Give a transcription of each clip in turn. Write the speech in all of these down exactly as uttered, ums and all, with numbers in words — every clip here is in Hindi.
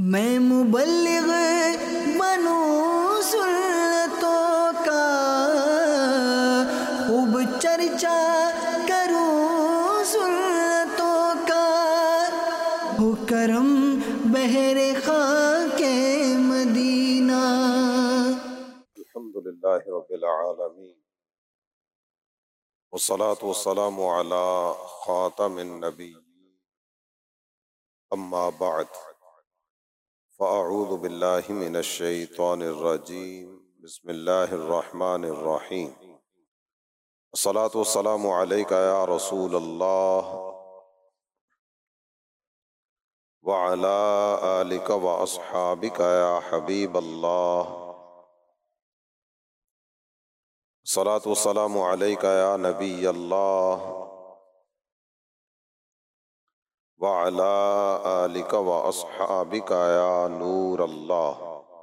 मैं मुबल्लिग बनूं सुन्नतों का, खूब चर्चा करूं सुन्नतों का, हो करम बहरे खाके मदीना। अल्हम्दुलिल्लाहि रब्बिल आलमीन वस्सलातु वस्सलामु अला खातमिन नबिय्यीन अम्मा बअद फ़अऊज़ु बिल्लाहि मिनश शैतानिर रजीम बिस्मिल्लाहिर रहमानिर रहीम। अस्सलातु वस्सलामु अलैका या रसूल अल्लाह व अला आलिका व अस्हाबिका या हबीब अल्लाह। अस्सलातु वस्सलामु अलैका या नबी अल्लाह व अला आलिका व अस्हाबिका या नूर अल्लाह।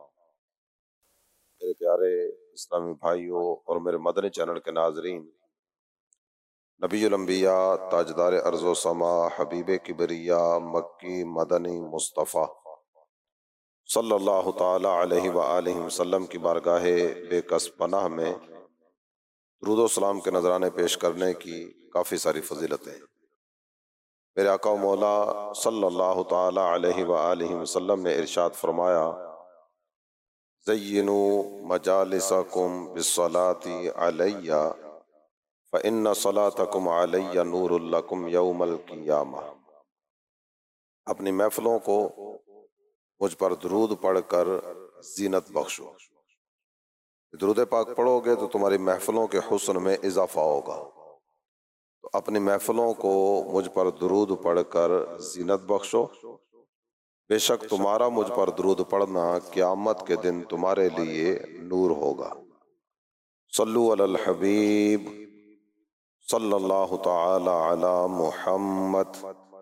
मेरे प्यारे इस्लामी भाइयों और मेरे मदनी चैनल के नाजरीन, नबीउल अंबिया ताजदार अर्ज़ो समा हबीब किबरिया मक्की मदनी मुस्तफ़ा सल्लल्लाहु ताला अलैहि व आलिहि वसल्लम की बारगाहे बेकस पनाह में दुरूद व सलाम के नजराने पेश करने की काफ़ी सारी फजीलतें। मेरे आका मौला सल्लल्लाहु ताला अलैहि व आलिहि वसल्लम ने इरशाद फरमाया, ज़य्यिनू मजालिसकुम बिस्सलाती अलैया फ़इन्ना सलातकुम अलैया नूरुल लकुम यौमल क़ियामा। अपनी महफिलों को मुझ पर दुरूद पढ़कर जीनत बख्शो। दुरूद पाक पढ़ोगे तो तुम्हारी महफिलों के हुस्न में इजाफा होगा। तो अपनी महफिलों को मुझ पर दुरूद पढ़कर जीनत बख्शो। बेशक तुम्हारा मुझ पर दुरूद पढ़ना क़यामत के दिन तुम्हारे लिए नूर होगा। सल्लु अलल हबीब सल्लल्लाहु ताला अला मुहम्मद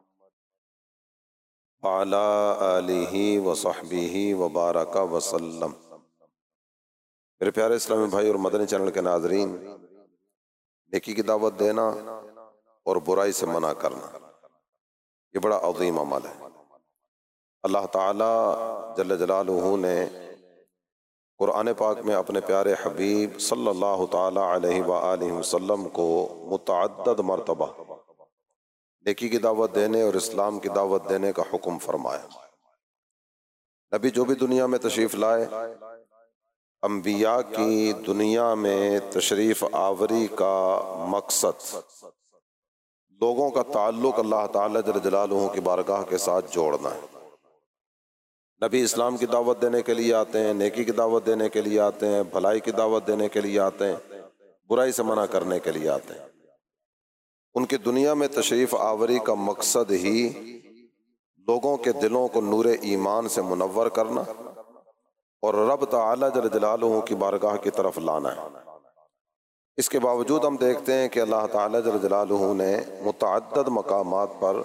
अला आलिहि व सहबिहि व बारका वसल्लम। मेरे प्यारे इस्लामी भाई और मदनी चैनल के नाजरीन, नेकी की दावत देना और बुराई से मना करना ये बड़ा अज़ीम अमल है। अल्लाह ताला जल्ल जलालुहू ने कुरान पाक में अपने प्यारे हबीब सल्लल्लाहु ताला अलैहि व आलिहि वसल्लम को मुतअद्दद मरतबा नेकी की दावत देने और इस्लाम की दावत देने का हुक्म फरमाया। नबी जो भी दुनिया में तशरीफ लाए, अंबिया की दुनिया में तशरीफ आवरी का मकसद लोगों का ताल्लुक अल्लाह ताला जल्ल जलालुहू की बारगाह के साथ जोड़ना है। नबी इस्लाम की दावत देने के लिए आते हैं, नेकी की दावत देने के लिए आते हैं, भलाई की दावत देने के लिए आते हैं, बुराई से मना करने के लिए आते हैं। उनकी दुनिया में तशरीफ आवरी का मकसद ही लोगों के दिलों को नूरे ईमान से मुनव्वर करना और रब ताला जल्ल जलालुहू की बारगाह की तरफ लाना है। इसके बावजूद हम देखते हैं कि अल्लाह ताला जल्ल जलालुहू ने मुतअद्दद मकामात पर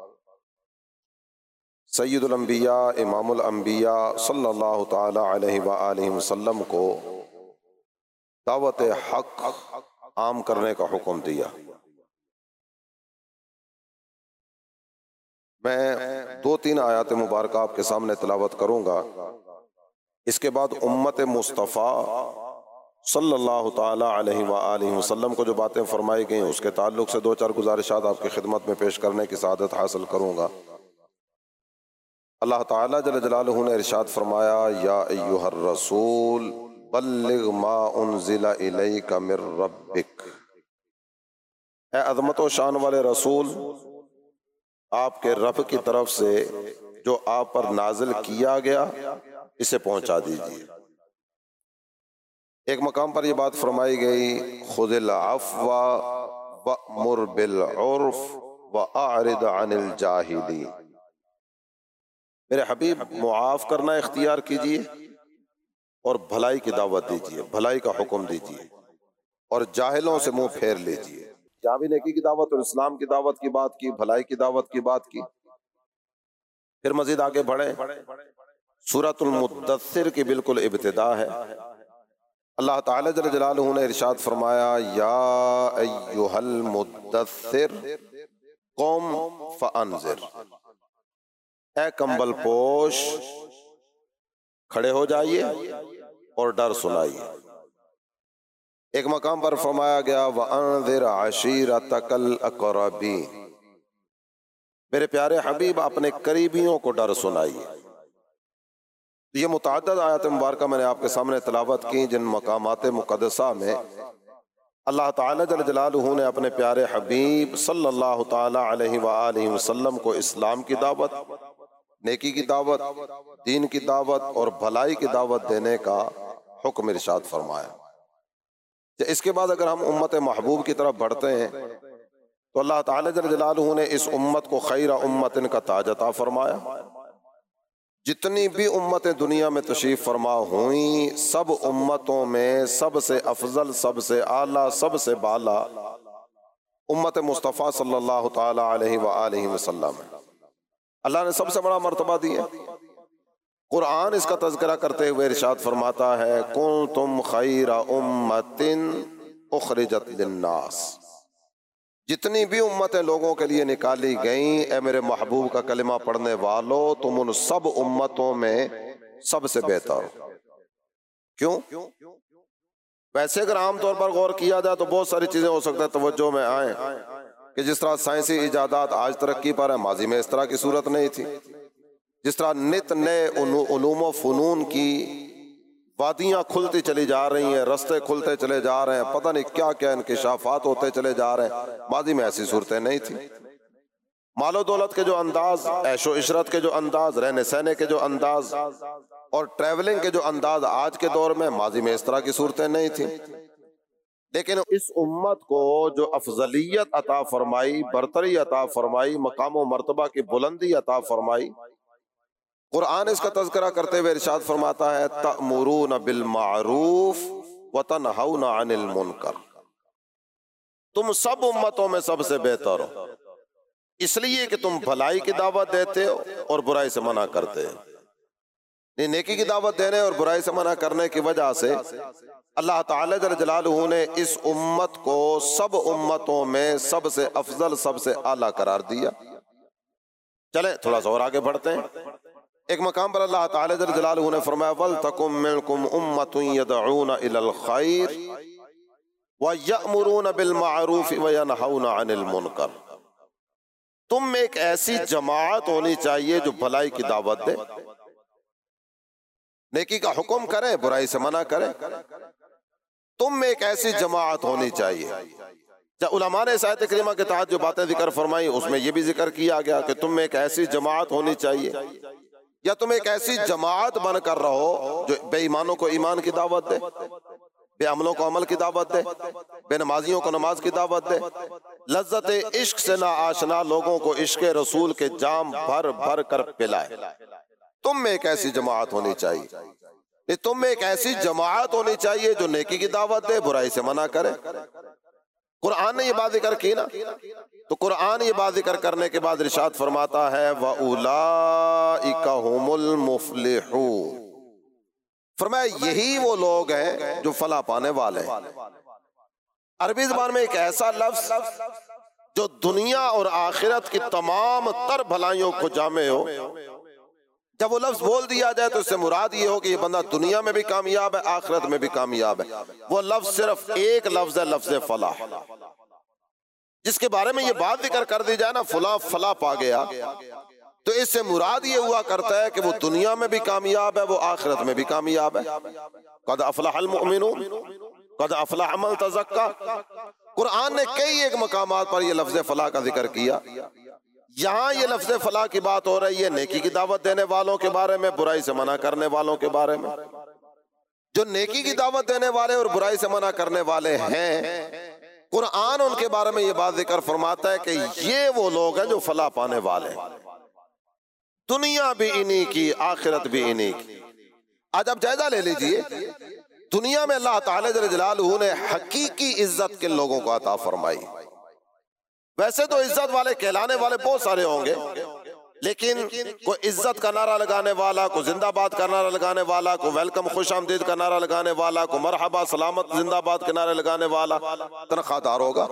सय्यदुल अंबिया इमामुल अंबिया सल्लल्लाहु ताला अलैहि व आलिहि वसल्लम को दावत हक आम करने का हुक्म दिया। मैं दो तीन आयात मुबारक आपके सामने तिलावत करूंगा। इसके बाद उम्मत मुस्तफ़ा सल्लल्लाहु ताला अलैहि व आलिहि वसल्लम को जो बातें फरमाई गई उसके ताल्लुक से दो चार गुजारिशात आपकी खिदमत में पेश करने की सआदत हासिल करूंगा। अल्लाह ताला जल्ल जलालुहू ने इरशाद फरमाया, या अय्युहर रसूल बल्लिग मा उन्ज़िला इलैका मिर रब्बिक। ए अज़मत व शान वाले रसूल, आपके रब की तरफ से जो आप पर नाजिल किया गया इसे पहुंचा दीजिए। एक मकाम पर यह बात फरमाई गई, खुज़िल अफ़्वा वअमुर बिल उर्फ़ व अअरिद अनिल जाहिलीन। मेरे हबीब, मुआफ करना इख्तियार कीजिए और भलाई की दावत दीजिए, भलाई का हुक्म दीजिए और जाहिलों से मुंह फेर लीजिए। जहाँ भी नेकी की दावत और इस्लाम की दावत की बात की, भलाई की दावत की बात की, फिर मजीद आगे बढ़े। सूरतुल मुद्दस्सिर की बिल्कुल इब्तिदा है। अल्लाह ताला जल्ल जलालुहू ने इरशाद फरमाया, या अय्युहल मुद्दस्सिर क़ुम फ़अन्ज़िर। ए कंबल पोश, खड़े हो जाइए और डर सुनाइए। एक मकाम पर फरमाया गया व अनज़िर अशीरतकल अक़रबीन, मेरे प्यारे हबीब अपने करीबियों को डर सुनाइए। ये मुतअद्दिद आयत मुबारका मैंने आपके सामने तिलावत की जिन मकामात मुक़द्दसा में अल्लाह ताला जल्ल जलालुहु ने अपने प्यारे हबीब सल्लल्लाहु ताला अलैहि व आलिहि वसल्लम को इस्लाम की दावत, नेकी की दावत, दीन की दावत और भलाई की दावत देने का हुक्म इरशाद फरमाया। इसके बाद अगर हम उम्मत महबूब की तरफ बढ़ते हैं तो अल्लाह ताला जल्ल जलालुहु ने इस उम्मत को खैर उम्मतिन का ताज अता फरमाया। जितनी भी उम्मतें दुनिया में तशरीफ फरमा हुई, सब उम्मतों में सबसे अफजल, सबसे आला, सबसे बाला उम्मत मुस्तफ़ा सल्लल्लाहु ताला अलैहि व आलिहि वसल्लम है। अल्लाह ने सबसे बड़ा मर्तबा दिया। कुरान इसका तज़किरा करते हुए इरशाद फरमाता है कुंतुम खैरा उम्मतिन उखरिजत लिन्नास, जितनी भी उम्मतें लोगों के लिए निकाली गईं, ए मेरे महबूब का कलिमा पढ़ने वालों, तुम उन सब उम्मतों में सबसे बेहतर हो। क्यों? वैसे अगर आमतौर पर गौर किया जाए तो बहुत सारी चीजें हो सकता है तवज्जो में आए कि जिस तरह साइंसी इजादात आज तरक्की पर है, माजी में इस तरह की सूरत नहीं थी। जिस तरह नित नए उलूम फ़ुनून की वादियाँ खुलती चली जा रही हैं, रास्ते खुलते चले जा रहे हैं, पता नहीं क्या क्या इंकिशाफात होते चले जा रहे हैं। माजी में ऐसी सूरतें नहीं थी। मालो दौलत के जो अंदाज, ऐशो इशरत के जो अंदाज, रहने सहने के जो अंदाज और ट्रैवलिंग के जो अंदाज आज के दौर में, माजी में इस तरह की सूरतें नहीं थी। लेकिन इस उम्मत को जो अफजलियत अता फरमाई, बरतरी अता फरमाई, मकाम व मर्तबा की बुलंदी अता फरमाई, कुरान इसका तज़किरा करते हुए इरशाद फरमाता है तअमुरून बिल मारूफ व तनहौना अनिल मुनकर, तुम सब उम्मतों में सबसे बेहतर हो इसलिए कि तुम भलाई की दावत देते हो और बुराई से मना करते हो। नेकी की दावत देने और बुराई से मना करने की वजह से अल्लाह ताला जल्ल जलालुहु ने इस उम्मत को सब उम्मतों में सबसे अफजल, सबसे आला करार दिया। चले थोड़ा सा और आगे बढ़ते हैं। एक मकाम पर अल्लाह ताला जल्ल जलालुहु ने फरमाया वल तकुम मिनकुम उम्मतुन यदऊना इलल खैर व यअमुरून बिल मारूफ व यनहौना अनिल मुनकर, तुम में एक ऐसी जमात होनी चाहिए जो भलाई की दावत दे, नेकी का हुक्म करे, बुराई से मना करे। तुम में एक ऐसी जमात होनी चाहिए। उलमा ने इस आयत करीमा के तहत जो बातें जिक्र फरमाई उसमें यह भी जिक्र किया गया कि तुम में एक ऐसी जमात होनी चाहिए, या तुम एक ऐसी जमात बनकर रहो जो बेईमानों को ईमान की दावत दे, बेअमलों को अमल की दावत दे, बेनमाजियों को नमाज की दावत दे, लज्जत इश्क से ना आशना लोगों को इश्क रसूल के जाम भर भर कर पिलाए। तुम में एक ऐसी जमात होनी चाहिए। तुम में एक ऐसी जमात होनी चाहिए जो नेकी की दावत दे, बुराई से मना करे। कुरान ने ये बात जिक्र की ना, तो कुरान ये बात जिक्र करने के बाद इरशाद फरमाता है व उलाइका हुमुल मुफ्लिहून, फरमाया यही वो लोग हैं जो फला पाने वाले हैं। अरबी ज़बान में एक ऐसा लफ्ज जो दुनिया और आखिरत की तमाम तर भलाइयों को जामे हो, जब वो लफ्ज बोल दिया जाए तो इससे मुराद ये हो कि ये बंदा दुनिया में भी कामयाब है, आखिरत में भी कामयाब है। वो लफ्ज सिर्फ एक लफ्ज है, लफ्ज फलाह, जिसके बारे में ये बात जिक्र कर दी जाए ना फला फला पा गया, तो इससे मुराद ये हुआ करता है कि वो दुनिया में भी कामयाब है, वो आखिरत में भी कामयाब है। कद अफलहल मुमिनून कद अफलह मन तज़क्का, कुरान ने कई एक मकामात पर यह लफ्ज फलाह का जिक्र किया। यहाँ ये लफ्ज फलाह की बात हो रही है नेकी की दावत देने वालों के बारे में, बुराई से मना करने वालों के बारे में। जो नेकी की दावत देने वाले और बुराई से मना करने वाले हैं, कुरान उनके बारे में ये बात जिक्र फरमाता है कि ये वो लोग हैं जो फलाह पाने वाले हैं, दुनिया भी इन्हीं की, आखिरत भी इन्हीं की। आज आप जायजा ले लीजिए, दुनिया में अल्लाह ताला जल्ल जलालुहु ने हकीकी इज्जत किन लोगों को अता फरमाई। वैसे तो इज्जत वाले कहलाने वाले बहुत सारे होंगे, लेकिन कोई इज्जत का नारा लगाने वाला, को जिंदाबाद का नारा लगाने वाला, को वेलकम खुश आमदीद का नारा लगाने वाला, को मरहबा सलामत जिंदाबाद के नारे लगाने वाला तनख्वाहदार होगा।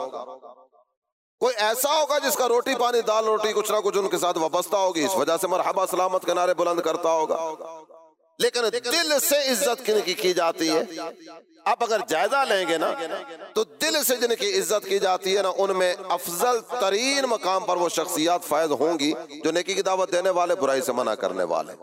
कोई ऐसा होगा जिसका रोटी पानी दाल रोटी कुछ ना कुछ उनके साथ वाबस्ता होगी, इस वजह से मरहबा सलामत के नारे बुलंद करता होगा। लेकिन दिल से इज्जत किनकी की जाती है? आप अगर जायजा लेंगे ना तो दिल से जिनकी इज्जत की जाती है ना, उनमें अफजल तरीन मकाम पर वो शख्सियत फैज होंगी जो नेकी की दावत देने वाले, बुराई से मना करने वाले।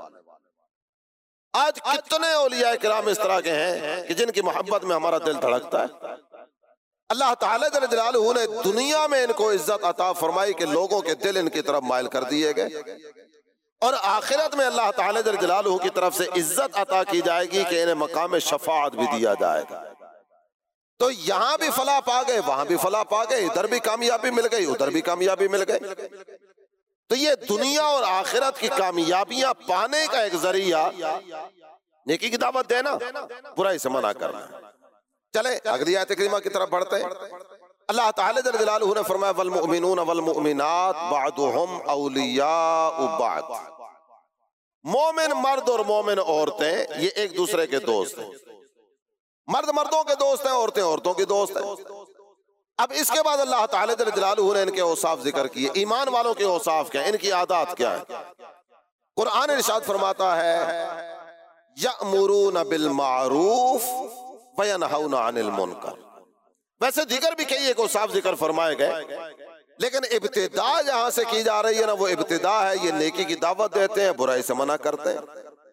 आज कितने औलिया किराम इस तरह के हैं कि जिनकी मोहब्बत में हमारा दिल धड़कता है। अल्लाह ताला जल्ल जलालहू ने दुनिया में इनको इज्जत अता फरमाई कि लोगों के दिल इनकी तरफ माइल कर दिए गए, और आखिरत में अल्लाह ताला जल्ल जलालहू की तरफ से इज्जत अता की जाएगी कि इन्हें मकाम शफाअत भी दिया जाएगा। तो यहां भी फलाह पा गए, वहां भी फलाह पा गए, इधर भी कामयाबी मिल गई, उधर भी कामयाबी मिल गई। तो ये दुनिया और आखिरत की कामयाबियां पाने का एक जरिया नेकी की दावत देना, बुराई से मना करना। चले अगली आयत करीमा की तरफ बढ़ते हैं। अल्लाह ताला जल्ल जलालहू ने फरमाया वल मुमिनून वल मुमिनात बअदुहुम औलियाउ बअद। मोमिन मर्द और मोमिन औरतें ये एक दूसरे के दोस्त हैं। मर्द मर्दों के दोस्त हैं, औरतें औरतों की दोस्त हैं। अब इसके बाद अल्लाह ताला जल्ल जलालहू ने इनके औसाफ जिक्र किए। ईमान वालों के औसाफ क्या है, इनकी आदत क्या है? कुरान इरशाद फरमाता है यअमुरूना बिल मारूफ व यनहौना अनिल मुनकर। वैसे जिक्र भी कई एक औसाफ जिक्र फरमाए गए, लेकिन इब्तिदा जहां से की जा रही है ना, वो इब्तिदा है ये नेकी की दावत देते हैं, बुराई से मना करते हैं।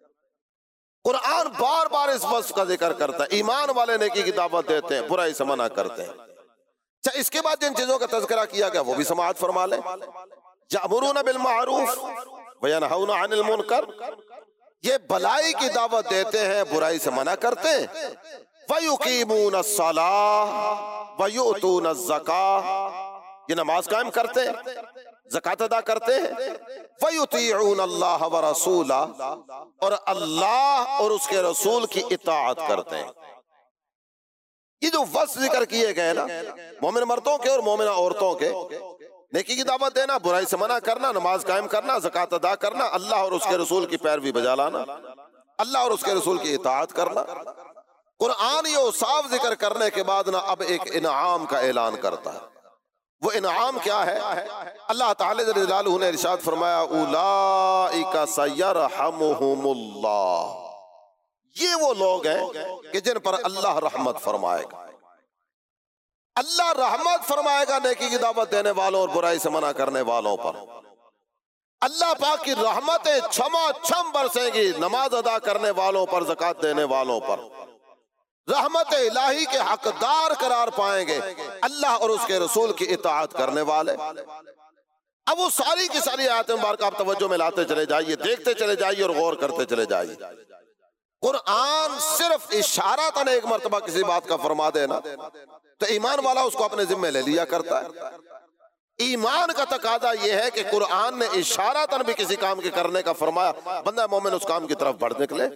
कुरान बार बार इस वस्फ का जिक्र करता है, ईमान वाले नेकी की दावत देते हैं, बुराई से मना करते हैं। अच्छा, इसके बाद जिन चीजों का तज़किरा किया गया वो भी समाअत फरमा लें। यअमुरूना बिल मारूफ व यनहौना अनिल मुनकर, ये भलाई की दावत देते हैं, बुराई से मना करते हैं। व युकीमूना अस्सलाह व युतूना ज़काह, ये नमाज कायम करते हैं, ज़कात अदा करते हैं। व युतीऊना अल्लाह व रसूला, और अल्लाह और उसके रसूल की इताअत करते हैं। ये जो वस्फ जिक्र किए गए ना, मोमिन मर्दों के और मोमिना औरतों के, नेकी की दावत देना, बुराई से मना करना, नमाज कायम करना, ज़कात अदा करना, अल्लाह और उसके रसूल की पैरवी बजा लाना, अल्लाह और उसके रसूल की इताअत करना। कुरान ये औसाफ जिक्र करने के बाद ना अब एक इनाम का ऐलान करता है। वो इनाम क्या है? अल्लाह ताला जल्ल जलालहू ने इरशाद फरमाया उलाइका सयरहमुहुमुल्लाह, ये वो लोग हैं कि जिन पर अल्लाह रहमत फरमाएगा। अल्लाह रहमत फरमाएगा नेकी की दावत देने वालों और बुराई से मना करने वालों पर। अल्लाह पाक की रहमतें छमा छम बरसेंगी नमाज अदा करने वालों पर, ज़कात देने वालों पर। रहमत इलाही के हकदार करार पाएंगे अल्लाह और उसके रसूल की इताअत करने वाले। अब वो सारी की सारी आयतें मुबारक आप तवज्जो में लाते चले जाइए, देखते चले जाइए और गौर करते चले जाइए। कुरान सिर्फ इशारा तन एक मर्तबा किसी बात का फरमा देना तो ईमान वाला उसको अपने जिम्मे ले लिया करता है। ईमान का तकाजा यह है कि कुरान ने इशारा तन भी किसी काम के करने का फरमाया, बंदा मोमिन उस काम की तरफ बढ़ निकले।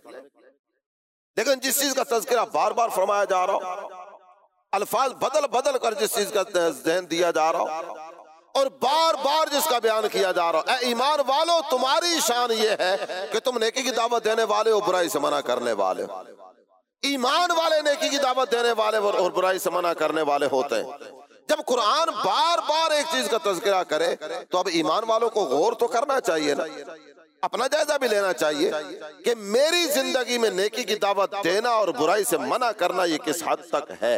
लेकिन जिस चीज का तज़किरा बार बार फरमाया जा रहा हो, अल्फाज बदल बदल कर जिस चीज का ज़हन दिया जा रहा हो और बार बार जिसका बयान किया जा रहा हो, ए ईमान वालों तुम्हारी शान ये है कि तुम नेकी की दावत देने वाले हो, बुराई से मना करने वाले हो। ईमान वाले नेकी की दावत देने वाले और बुराई से मना करने वाले होते हैं। जब कुरान बार बार एक चीज का तज़किरा करे तो अब ईमान वालों को गौर तो करना चाहिए ना, अपना जायजा भी लेना चाहिए कि मेरी जिंदगी में नेकी की दावत देना और बुराई से मना करना ये किस हद तक है।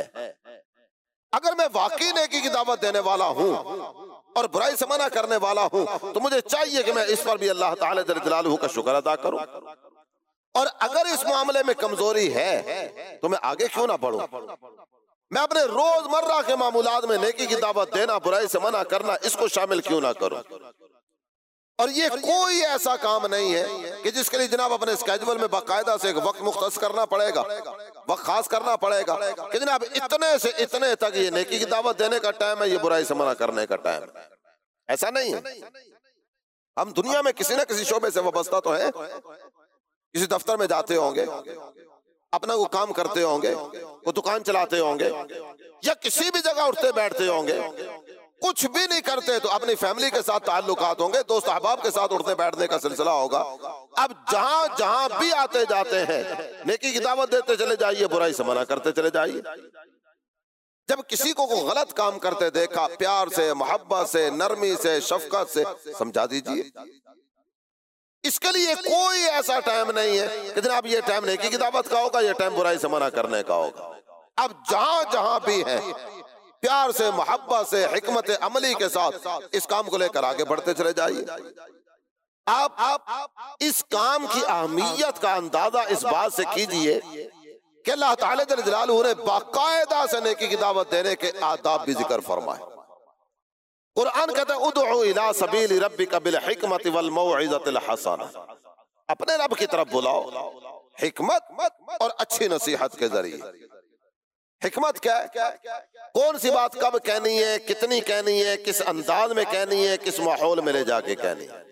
अगर मैं वाकई नेकी की दावत देने वाला हूं और बुराई से मना करने वाला हूं तो मुझे चाहिए कि मैं इस पर भी अल्लाह ताला जल्ल जलालहू का शुक्र अदा करूं। और अगर इस मामले में कमजोरी है तो मैं आगे क्यों ना बढ़ूं, मैं अपने रोजमर्रा के मामूलात में नेकी की दावत देना, बुराई से मना करना, इसको शामिल क्यों ना करूं। और ये कोई ऐसा काम नहीं है कि जिसके लिए जनाब अपने स्केड्यूल में बाकायदा से एक वक्त मुख्तस करना पड़ेगा, वक्त खास करना पड़ेगा कि जनाब इतने से इतने तक ये नेकी की दावत देने का टाइम है, ये बुराई से मना करने का टाइम है। ऐसा नहीं है। हम दुनिया में किसी न किसी शोबे से वाबस्ता तो है, किसी दफ्तर में जाते होंगे, अपना वो काम करते होंगे, वो दुकान चलाते होंगे, या किसी भी जगह उठते बैठते होंगे। कुछ भी नहीं करते तो अपनी फैमिली के साथ ताल्लुकात होंगे, दोस्त अहबाब के साथ उठने बैठने का सिलसिला होगा। अब जहां जहां भी आते जाते हैं नेकी की दावत देते चले जाइए, बुराई से मना करते चले जाइए। जब किसी को कोई गलत काम करते देखा, प्यार से, मोहब्बत से, नरमी से, शफकत से समझा दीजिए। इसके लिए कोई ऐसा टाइम नहीं है कि जनाब ये टाइम नेकी की दावत का होगा, ये टाइम बुराई से मना करने का होगा। अब जहां जहां भी है प्यार से, मोहब्बत से, हिकमत अमली के साथ इस काम को लेकर आगे बढ़ते चले जाइए। आप आप इस काम की अहमियत का अंदाजा इस बात से कीजिए कि अल्लाह ताला जल्ल जलालहू ने बाकायदा से नेकी की दावत देने के आदाब भी जिक्र फरमाए। कुरान कहता है उदउ इला सबील रब्बिका बिल हिकमति वल मौइज़तिल हसना, अपने रब की तरफ बुलाओ हिकमत और अच्छी नसीहत के जरिए। हिकमत क्या है? कौन सी बात कब कहनी है, कितनी कहनी है, किस अंदाज में कहनी है, किस माहौल में ले जाके कहनी है।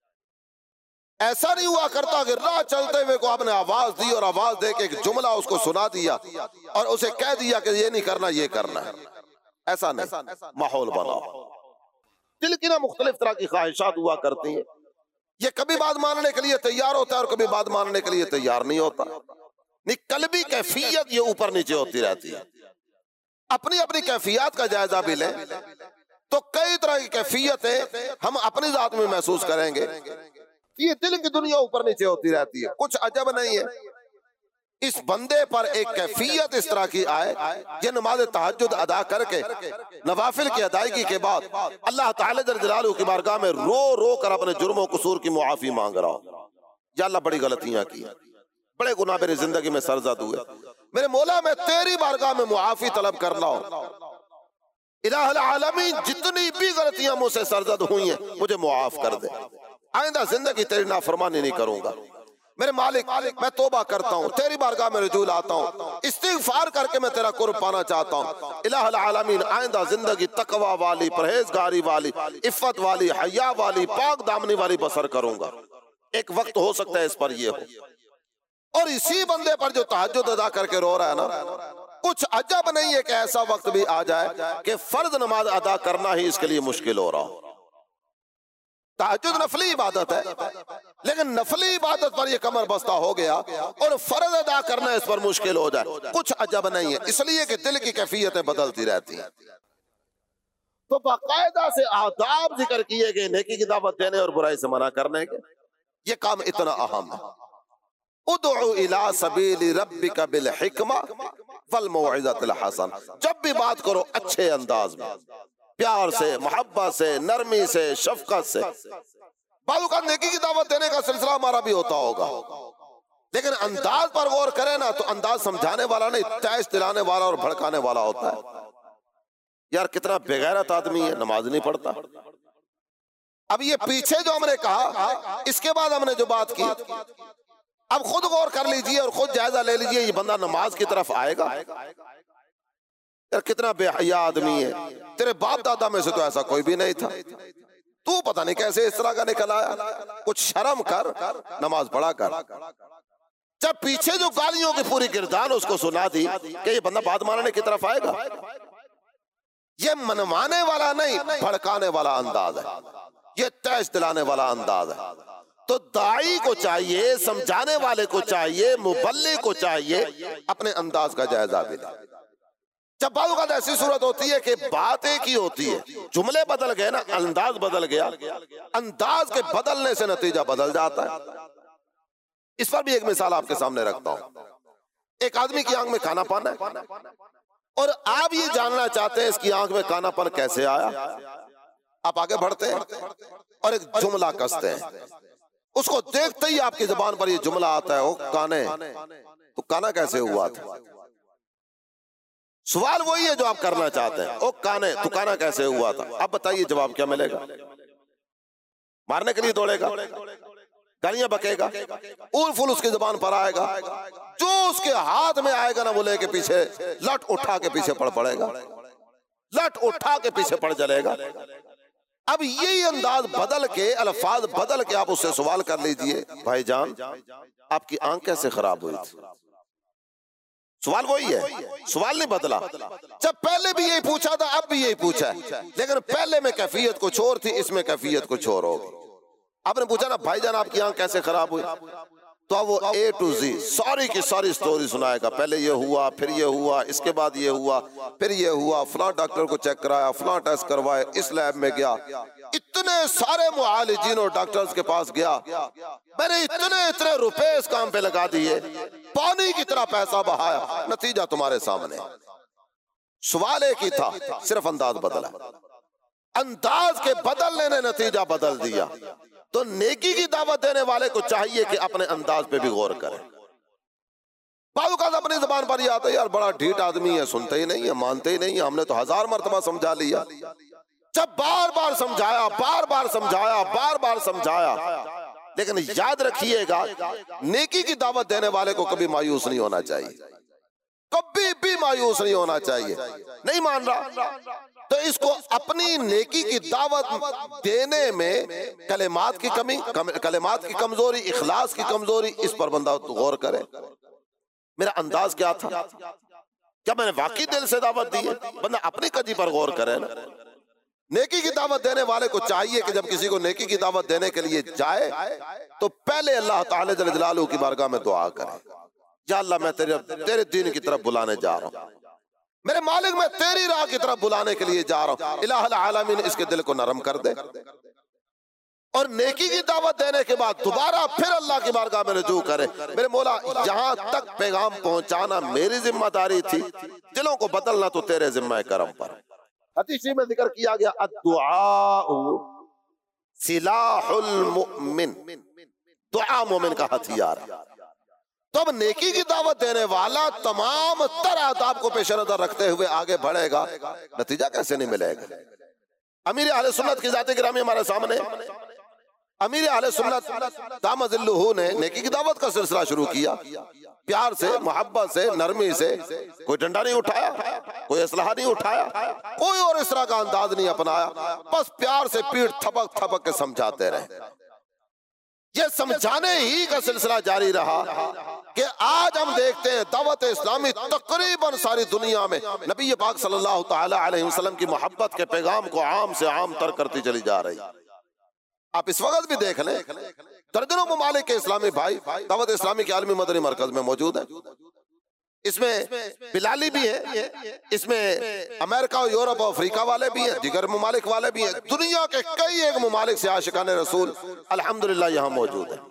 ऐसा नहीं हुआ करता कि राह चलते हुए को आपने आवाज दी और आवाज दे के एक जुमला उसको सुना दिया और उसे कह दिया कि ये नहीं करना ये करना है। ऐसा नहीं, माहौल बनाओ। दिल की ना मुख्तलिफ तरह की ख्वाहिशात हुआ करती हैं। ये कभी बात मानने के लिए तैयार होता है और कभी बात मानने के लिए तैयार नहीं होता। नहीं, कल्बी कैफियत ये ऊपर नीचे होती रहती है। अपनी अपनी कैफियत का जायजा भी लें तो कई तरह की कैफियतें हम अपनी जात में महसूस करेंगे। ये दिल की दुनिया ऊपर नीचे होती रहती है। कुछ अजब नहीं है इस बंदे पर एक कैफियत इस तरह की आए, ये नमाज तहज्जुद अदा करके नवाफिल की अदायगी के बाद अल्लाह ताला जल्ल जलालहू की बारगाह में रो रो कर अपने जुर्मों कसूर की मुआफी मांग रहा हो। या अल्लाह बड़ी गलतियां की, बड़े गुनाह मेरी जिंदगी में सरजद हुए, मेरे मौला मैं तेरी बारगाह में मुआफी तलब कर रहा हूं। इलाहुल आलमीन जितनी भी गलतियां मुझसे सरजद हुई हैं मुझे मुआफ कर दे, आइंदा जिंदगी तेरी नाफरमानी नहीं करूंगा। मेरे मालिक मैं तौबा करता हूँ, तेरी बारगाह में रुजू लाता हूँ, इस्तिगफार करके मैं तेरा कुर्ब पाना चाहता हूँ। इलाहुल आलमीन आइंदा जिंदगी तकवा वाली, परहेजगारी वाली, इफ्फत वाली, हया वाली, पाक दामनी वाली बसर करूंगा। एक वक्त हो सकता है इस पर ये हो। और इसी बंदे पर जो तहज्जुद अदा करके रो रहा है ना, कुछ अजब नहीं है कि ऐसा वक्त भी आ जाए कि फर्ज नमाज अदा करना ही इसके लिए मुश्किल हो रहा हो। तहज्जुद नफली इबादत है, लेकिन नफली इबादत पर ये कमर बस्ता हो गया और फर्ज अदा करना इस पर मुश्किल हो जाए। कुछ अजब नहीं है, इसलिए कि दिल की कैफियतें बदलती रहती हैं। तो बाकायदा से आदाब जिक्र किए गए नेकी की दावत देने और बुराई से मना करने के। ये काम इतना अहम है। उदउ इला सबील रब्बिका बिल हिकमा वल मौइज़तिल हसना, जब भी बात करो अच्छे अंदाज में, प्यार से, मोहब्बत से, नरमी से, शफकत से। बालू का नेकी की दावत देने का सिलसिला हमारा भी होता होगा, लेकिन अंदाज पर गौर करें ना तो अंदाज समझाने वाला नहीं, तैश दिलाने वाला और भड़काने वाला होता है। यार कितना बेगैरत आदमी है, नमाज नहीं पढ़ता। अब ये पीछे जो हमने कहा, इसके बाद हमने जो बात की, अब खुद गौर कर लीजिए और खुद जायजा ले लीजिए, ये बंदा नमाज की तरफ आएगा? यार कितना बेहया आदमी है। तेरे बाप दादा में से तो ऐसा कोई भी नहीं था, तू पता नहीं कैसे इस तरह का निकल आया। कुछ शर्म कर, नमाज पढ़ा कर। जब पीछे जो गालियों की पूरी गिरदान उसको सुना दी कि ये बंदा बात मानने की तरफ आएगा, ये मनवाने वाला नहीं भड़काने वाला अंदाज है, ये तैश दिलाने वाला अंदाज है। तो दाई को चाहिए, समझाने वाले को चाहिए, मुबल्लिग को चाहिए अपने अंदाज का जायजा भी ले। जब बात ऐसी सूरत होती है कि बात एक ही होती है, जुमले बदल गए ना, अंदाज बदल गया, अंदाज के बदलने से नतीजा बदल जाता है। इस पर भी एक मिसाल आपके सामने रखता हूं। एक आदमी की आंख में कानापन है और आप ये जानना चाहते हैं इसकी आंख में कानापन कैसे आया। आप आगे बढ़ते हैं और एक जुमला कसते हैं, उसको देखते ही आपकी जुबान पर ये जुमला आता है, ओ काने, तो काना कैसे हुआ था। सवाल वही है जो आप करना चाहते हैं, ओ काने, तो काना कैसे हुआ था। अब बताइए जवाब क्या मिलेगा? मारने के लिए दौड़ेगा, गालियां बकेगा, उल फुल उसकी जुबान पर आएगा, जो उसके हाथ में आएगा ना वो लेके पीछे लट उठा के पीछे पड़ पड़ेगा, लट उठा के पीछे पड़ चलेगा। अब यही अंदाज बदल के, अल्फाज बदल के आप उससे सवाल कर लीजिए, भाईजान आपकी आंख कैसे खराब हुई थी। सवाल वही है, सवाल नहीं बदला। जब पहले भी यही पूछा था अब भी यही पूछा है, लेकिन पहले में कैफियत कुछ और थी, इसमें कैफियत कुछ और होगी। आपने पूछा ना भाईजान आपकी आंख कैसे खराब हुई, तो अब वो ए टू जी सारी की सारी स्टोरी सुनाएगा। पहले ये हुआ, फिर ये हुआ, इसके बाद ये हुआ, फिर ये हुआ, फलां डॉक्टर को चेक कराया, फलां टेस्ट करवाए, इस लैब में गया, इतने सारे मुआलिजीन और डॉक्टर्स के पास गया, मैंने इतने इतने रुपए इस काम पे लगा दिए, पानी की तरह पैसा बहाया, नतीजा तुम्हारे सामने। सवाल एक ही था, सिर्फ अंदाज बदला, अंदाज के बदलने ने नतीजा बदल दिया। तो नेकी की दावत देने वाले को चाहिए कि अपने अंदाज पे भी गौर करे। बाजू का अपनी जुबान पर ही आता है, यार बड़ा ढीठ आदमी है, सुनते ही नहीं है, मानते ही नहीं है, हमने तो हजार मर्तबा समझा लिया। जब बार बार समझाया, बार बार समझाया, बार बार समझाया, लेकिन याद रखिएगा, नेकी की दावत देने वाले को कभी मायूस नहीं होना चाहिए, कभी भी मायूस नहीं होना चाहिए। नहीं मान रहा तो इसको अपनी नेकी की दावत देने में कलेमात की कमी, कलेमात की कमजोरी, इखलास की कमजोरी, इस पर बंदा गौर करे। मेरा अंदाज क्या था, क्या मैंने वाकई दिल से दावत दी है? बंदा अपनी कजी पर गौर करे ना। नेकी की दावत देने वाले को चाहिए कि जब किसी को नेकी की दावत देने के लिए जाए तो पहले अल्लाह ताला जल्ल जलालहू की बारगाह में दुआ करे, या अल्लाह मैं तेरे तेरे दीन की तरफ बुलाने जा रहा हूँ, मेरे मालिक मैं तेरी राह की तरफ बुलाने के लिए जा रहा हूँ, इलाहुल आलमीन इसके दिल को नरम कर दे। और नेकी की दावत देने के बाद दोबारा फिर अल्लाह की बारगाह में रुजू करे, मेरे मौला यहाँ तक पैगाम पहुंचाना मेरी जिम्मेदारी थी, दिलों को बदलना तो तेरे जिम्मे करम पर। हदीस में जिक्र किया गया, अद्दुआ सिलाहुल मुमिन, दुआ मोमिन का हथियार। तब नेकी की दावत देने वाला तमाम तर आदाब को पेश नजर रखते हुए आगे बढ़ेगा, नतीजा कैसे नहीं मिलेगा? अमीर अहले सुन्नत की जाते गिरामी हमारे सामने, अमीर अहले सुन्नत दामजिल्लुहु ने नेकी की दावत का सिलसिला शुरू किया, प्यार से, मोहब्बत से, नरमी से, कोई डंडा नहीं उठाया, कोई असलहा नहीं उठाया, कोई और इस तरह का अंदाज नहीं अपनाया, बस प्यार से पीठ थपक थपक के समझाते रहे। ये समझाने ही का सिलसिला जारी रहा कि आज हम देखते हैं दावत इस्लामी तकरीबन सारी दुनिया में नबी पाक सल्लल्लाहु तआला अलैहि वसल्लम की मोहब्बत के पैगाम को आम से आम तर करती चली जा रही। आप इस वक्त भी देख लें, दर्जनों ममालिक के इस्लामी भाई दावत इस्लामी के आलमी मदनी मरकज में मौजूद है। इसमें बिलाली भी है, इसमें अमेरिका और यूरोप और अफ्रीका वाले भी हैं, दिगर ममालिक वाले भी हैं, दुनिया के कई एक ममालिक से आशिकाने रसूल अल्हम्दुलिल्लाह यहाँ मौजूद है।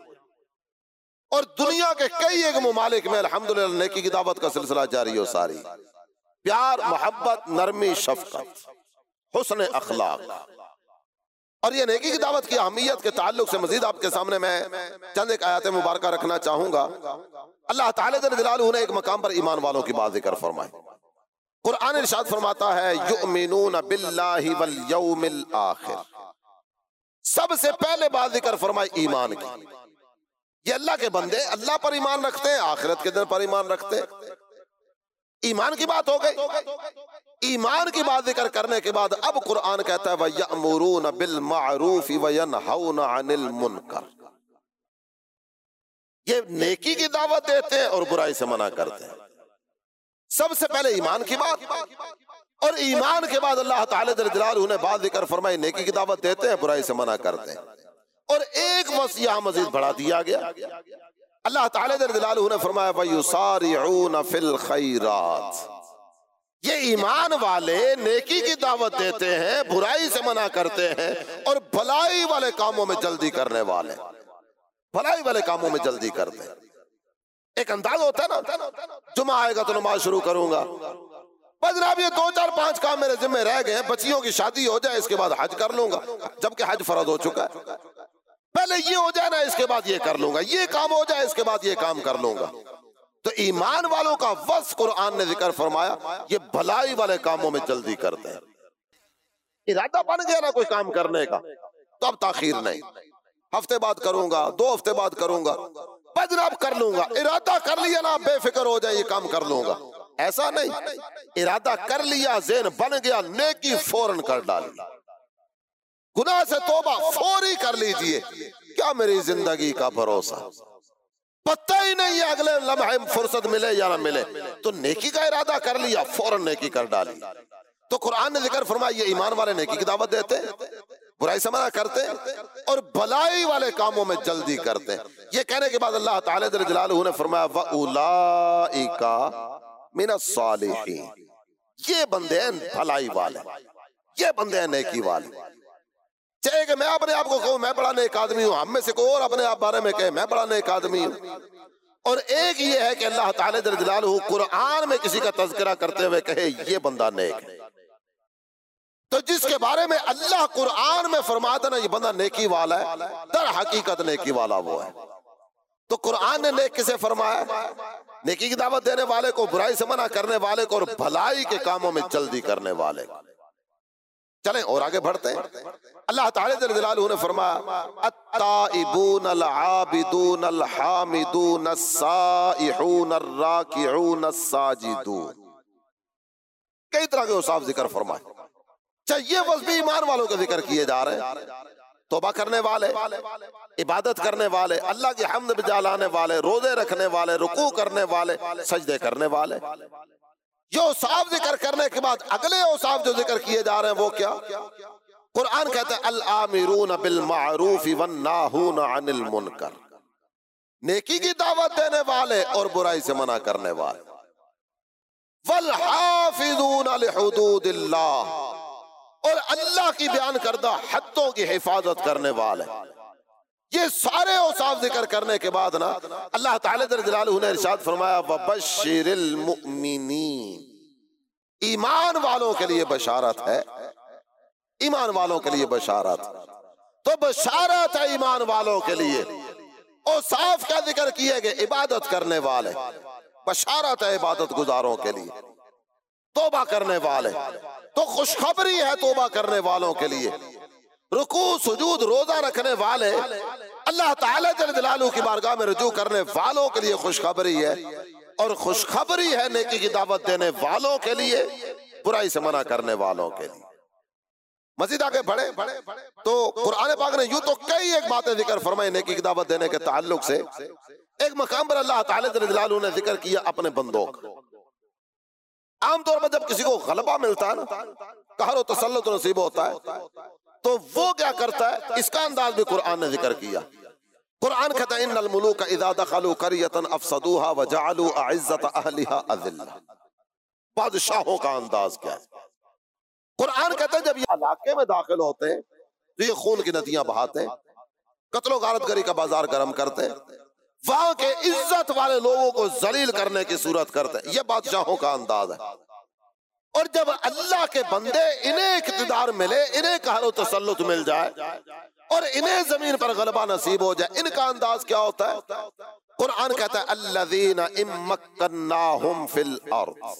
और दुनिया के कई एक ममालिक में अल्हम्दुलिल्लाह नेकी की दावत का सिलसिला जारी हो सारी, प्यार, मोहब्बत, नरमी, शफकत, हुस्न अखलाक। और ये नेकी की दावत की अहमियत के ताल्लुक से मजीद आपके सामने मैं चंद एक आयत मुबारक रखना चाहूंगा। अल्लाह ताला जल्ल जलालहू ने एक मकाम पर ईमान वालों की बात जिक्र फरमाई। कुरान इरशाद फरमाता है, युमिनून बिल्लाहि वल यौमिल आखिर। सबसे पहले बात जिक्र फरमाई ईमान की। ये अल्लाह के बंदे अल्लाह पर ईमान रखते हैं, आखिरत के दिन पर ईमान रखते हैं। ईमान की बात हो गई। ईमान की बात जिक्र करने के बाद अब कुरान कहता है, वयअमुरून बिल मारूफ वयनहौना अनिल मुनकर। ये नेकी की दावत देते हैं और बुराई से मना करते हैं। सबसे पहले ईमान की बात, और ईमान के बाद अल्लाह ताला जल्ल जलालहू ने बात जिक्र फरमाई, नेकी की दावत देते हैं, बुराई से मना करते हैं। और एक वसिया मजीद बढ़ा दिया गया। अल्लाह ताला जल्ल जलालहू ने फरमाया, वयुसारिऊन फिल खैरात। ये ईमान वाले नेकी की दावत देते हैं, बुराई से मना करते हैं, और भलाई वाले कामों में जल्दी करने वाले, भलाई वाले कामों में जल्दी करते हैं। एक अंदाज होता है ना, जुमा आएगा तो नमाज शुरू करूंगा, बस जनाब ये दो चार पांच काम मेरे जिम्मे रह गए हैं, बच्चियों की शादी हो जाए इसके बाद हज कर लूंगा, जबकि हज फर्ज हो चुका है। पहले ये हो जाए ना, इसके बाद ये कर लूंगा, ये काम हो जाए इसके बाद ये काम कर लूंगा। तो ईमान वालों का वस कुरान ने जिक्र फरमाया, ये भलाई वाले कामों में जल्दी करते हैं। इरादा बन गया ना कोई काम करने का, तो अब ताखीर नहीं, हफ्ते बाद करूंगा, दो हफ्ते बाद करूंगा, बस जनाब कर लूंगा। इरादा कर लिया ना, बेफिक्र हो जाए, ये काम कर लूंगा, ऐसा नहीं। इरादा कर लिया, ज़हन बन गया, नेकी फौरन कर डाली, गुनाह से तौबा फौरी कर लीजिए। क्या मेरी जिंदगी का भरोसा, पता ही नहीं है अगले लम्हे फुर्सत मिले या ना मिले, तो नेकी का इरादा कर लिया, फौरन नेकी कर डाली। तो कुरान ने जिक्र फरमाया, ये ईमान वाले नेकी की दावत देते हैं, बुराई से मना करते हैं, और भलाई वाले कामों में जल्दी करते हैं। ये कहने के बाद अल्लाह ताला जल्ल जलालहू ने फरमाया, वउलाइका मिनस सालिहीन। ये बंदे हैं भलाई वाले, ये बंदे हैं नेकी वाले। चाहे कि मैं अपने आप को कहूं मैं बड़ा नेक आदमी हूं, हम में से कोई और अपने आप बारे में कहे मैं बड़ा नेक आदमी हूं, और एक ये है कि अल्लाह ताला जल्ल जलालहू कुरान में किसी का तज़किरा करते हुए कहे ये बंदा नेक है। तो जिसके बारे में अल्लाह कुरान में फरमाता ना ये बंदा नेकी वाला है, दर हकीकत नेकी वाला वो है। तो कुरान ने नेक किसे फरमाया? नेकी की दावत देने वाले को, बुराई से मना करने वाले को, और भलाई के कामों में जल्दी करने वाले को। चलें और आगे बढ़ते हैं। अल्लाह ताला जल्ल जलालहू ने फरमाया अत्ताइबून अल आबिदून अल हामिदून अस्साइहून अर्राकिऊन अस्साजिदून, कई तरह के औसाफ जिक्र फरमाए। चाहिए बस भी ईमान वालों के जिक्र किए जा रहे हैं, तौबा करने वाले, इबादत करने वाले, अल्लाह की हम्द बिजा लाने वाले, रोजे रखने वाले, रुकू करने वाले, सजदे करने वाले। जो औसाफ जिक्र करने के बाद अगले औसाफ जो जिक्र किए जा रहे हैं वो क्या? कुरान कहता है अल आमिरून बिल मारूफ वन नाहून अनिल मुनकर, नेकी की दावत देने वाले और बुराई से मना करने वाले। वल हाफिजून लिहुदूदिल्लाह, और अल्लाह की बयान करदा हद्दों की हिफाजत करने वाले। ये सारे औसाफ जिक्र करने के बाद ना अल्लाह ताला जल्ल जलालहू ने इरशाद फरमाया वबश्शिरिल मुमिनीन, ईमान वालों के लिए बशारत है, ईमान वालों के लिए बशारत। तो बशारत है ईमान वालों के लिए। औसाफ का जिक्र किए गए इबादत करने वाले, बशारत है इबादत गुजारों के लिए, तौबा करने वाले, तो खुशखबरी है तौबा करने वालों के लिए। रुकू सुजूद रोजा रखने वाले, अल्लाह ताला जल्ल जलालहू की बारगाह में रुजू करने वालों के लिए खुशखबरी है, और खुशखबरी है नेकी की दावत देने वालों के लिए, बुराई से मना करने वालों के लिए। मजीद आगे बढ़े तो कुरान पाक ने यूं तो कई एक बातें जिक्र फरमाई नेकी की दावत देने के ताल्लुक से। एक मकाम पर अल्लाह ताला जल्ल जलालहू ने जिक्र किया अपने बंदों का। आमतौर पर जब किसी को गलबा मिलता है ना, कहर और तसल्लुत नसीब होता है, तो वो क्या करता है, इसका अंदाज भी कुरान ने जिक्र किया। कुरान कहता है इन्नल मुलूका इज़ा दखलू क़रियतन अफ़सदूहा व जअलू अइज़्ज़त अहलिहा अज़िल्ला। बादशाहों का अंदाज क्या है? कुरान कहता है जब ये इलाके में दाखिल होते हैं तो ये खून की नदियां बहाते हैं, कत्लो गारतगरी का बाजार गर्म करते हैं, वहां के इज्जत वाले लोगों को जलील करने की सूरत करते हैं। ये बादशाहों का अंदाज है। और जब अल्लाह के बंदे इन्हें इक़्तिदार मिले, इन्हें कहर तसल्लुत मिल जाए और इन्हें जमीन पर गलबा नसीब हो जाए, इनका अंदाज क्या होता है? कुरान कहता है अल्लज़ीना इम्मक्कन्नाहुम फिल अर्ज़,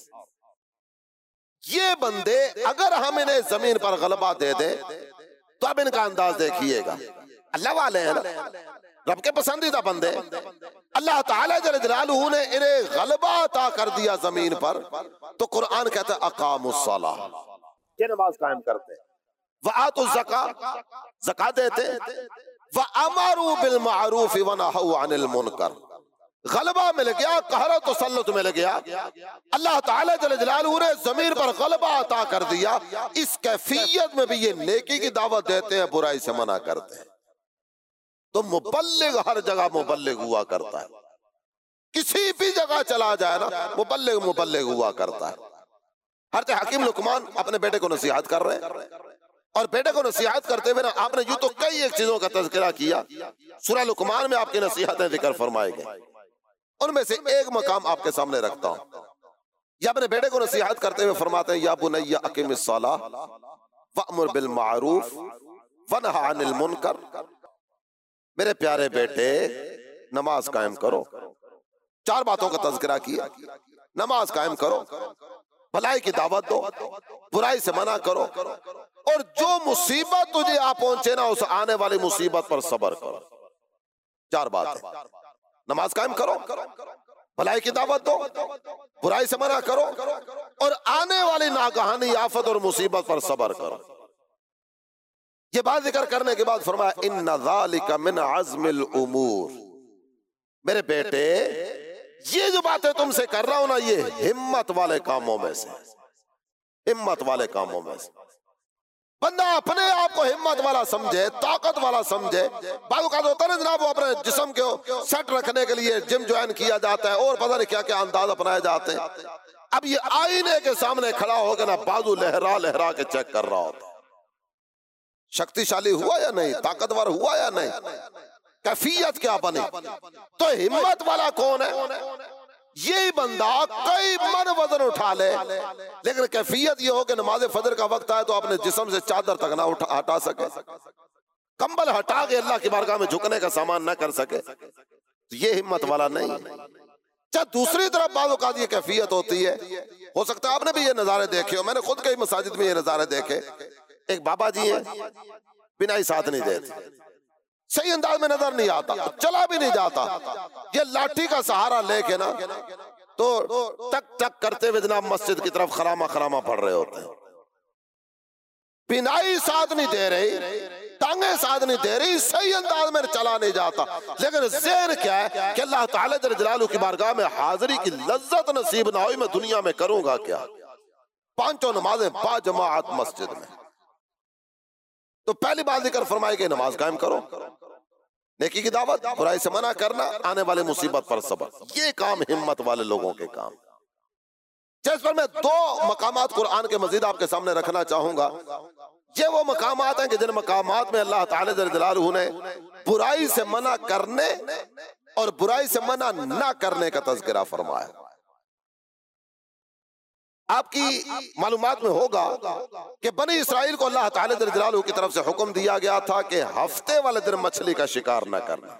ये बंदे अगर हम इन्हें जमीन पर गलबा दे दे तो अब इनका अंदाज देखिएगा। अल्लाह वाले हैं ना, रब के पसंदीदा बंदे। अल्लाह ताला जल्ल जलालहू ने इन्हें गलबा अता कर दिया जमीन पर, तो कुरान कहता है अकामुस्सलाह, ये नमाज कायम करते, व आतुज़ ज़कात, ज़कात देते, व अमरू बिल मारूफ व नहू अनिल मुनकर। गलबा मिल गया, कहर तसल्लुत मिल गया, अल्लाह ताला जल्ल जलालहू ने जमीन पर गलबा अता कर दिया। इस कैफियत में भी ये नेकी की दावत देते हैं, बुराई से मना करते हैं। तो मुबल्लिग हर जगह मुबल्लिग हुआ करता है, किसी भी जगह चला जाए ना मुबल्लिग मुबल्लिग हुआ करता है। हर हकीम लुकमान अपने बेटे को नसीहत कर रहे हैं, और बेटे को नसीहत करते हुए ना आपने यूं तो कई एक चीजों का तज़किरा किया। सूरह लुकमान में आपकी नसीहतें जिक्र फरमाए गए, उनमें से एक मकाम आपके सामने रखता हूं। या अपने बेटे को नसीहत करते हुए फरमाते हैं या बुनय्या अक़िमिस सलाह वअमुर बिल मारूफ वनहा अनिल मुनकर, मेरे प्यारे बेटे नमाज कायम करो। चार बातों का तज़किरा किया, नमाज कायम करो, भलाई की दावत दो, बुराई से मना करो, और जो मुसीबत तुझे आ पहुंचे ना उस आने वाली मुसीबत पर सब्र करो। चार बातें, नमाज कायम करो, भलाई की दावत दो, बुराई से मना करो, और आने वाली नागहानी आफत और मुसीबत पर सब्र करो। ये बात जिक्र करने के बाद फरमाया इन्ना ज़ालिका मिन अज़्मिल उमूर, मेरे बेटे ये जो बातें तुमसे कर रहा हूं ना ये हिम्मत वाले कामों में से, हिम्मत वाले कामों में से। बंदा अपने आप को हिम्मत वाला समझे, ताकत वाला समझे। बाजू का होता है जनाब, वो अपने जिस्म को सेट रखने के लिए जिम ज्वाइन किया जाता है और पता नहीं क्या क्या अंदाज अपनाए जाते हैं। अब ये आईने के सामने खड़ा होकर ना बाजू लहरा लहरा के चेक कर रहा होता, शक्तिशाली हुआ या नहीं, ताकतवर हुआ या नहीं, कैफियत क्या बनी। तो हिम्मत वाला कौन है? यही बंदा कई मन वजन उठा ले, लेकिन कैफियत ये हो कि नमाज फजर का वक्त आए तो अपने जिस्म से चादर तक ना उठा हटा सके, कंबल हटा के अल्लाह की बारगाह में झुकने का सामान ना कर सके, तो ये हिम्मत वाला नहीं। चाहे दूसरी तरफ बाज़ औक़ात ये कैफियत होती है, हो सकता है आपने भी ये नज़ारे देखे हो, मैंने खुद कई मसाजिद में ये नज़ारे देखे। एक बाबा जी है, बिना ही साथ नहीं देते, सही अंदाज में नजर नहीं आता, चला भी नहीं जाता, ये लाठी का सहारा लेके ना तो टक टक करते हुए जनाब मस्जिद की तरफ खरामा खरामा पड़ रहे होते हैं। बिनाई साथ नहीं दे रही, टांगे साथ नहीं दे रही, सही अंदाज में चला नहीं जाता, लेकिन ज़हन क्या है कि अल्लाह ताला जल्ल जलालहू की बारगाह में हाजिरी की लज्जत नसीब ना हुई, मैं दुनिया में करूंगा क्या। पांचों नमाजें बा जमाअत मस्जिद में, तो पहली बात जिक्र फरमाई कि नमाज कायम करो, नेकी की दावत, बुराई से मना करना, आने वाले मुसीबत पर सब्र, ये काम हिम्मत वाले लोगों के काम। जिस पर मैं दो मकामात कुरान के मजीद आपके सामने रखना चाहूंगा, ये वो मकामात हैं कि जिन मकामात में अल्लाह ताला जल्ल जलालहू ने बुराई से मना करने और बुराई से मना ना करने का तज़किरा फरमाया। आपकी मालूमात में होगा कि बनी इसराइल को अल्लाह ताला जल्ल जलालहू की तरफ से हुक्म दिया गया था कि हफ्ते वाले दिन मछली का शिकार ना करना,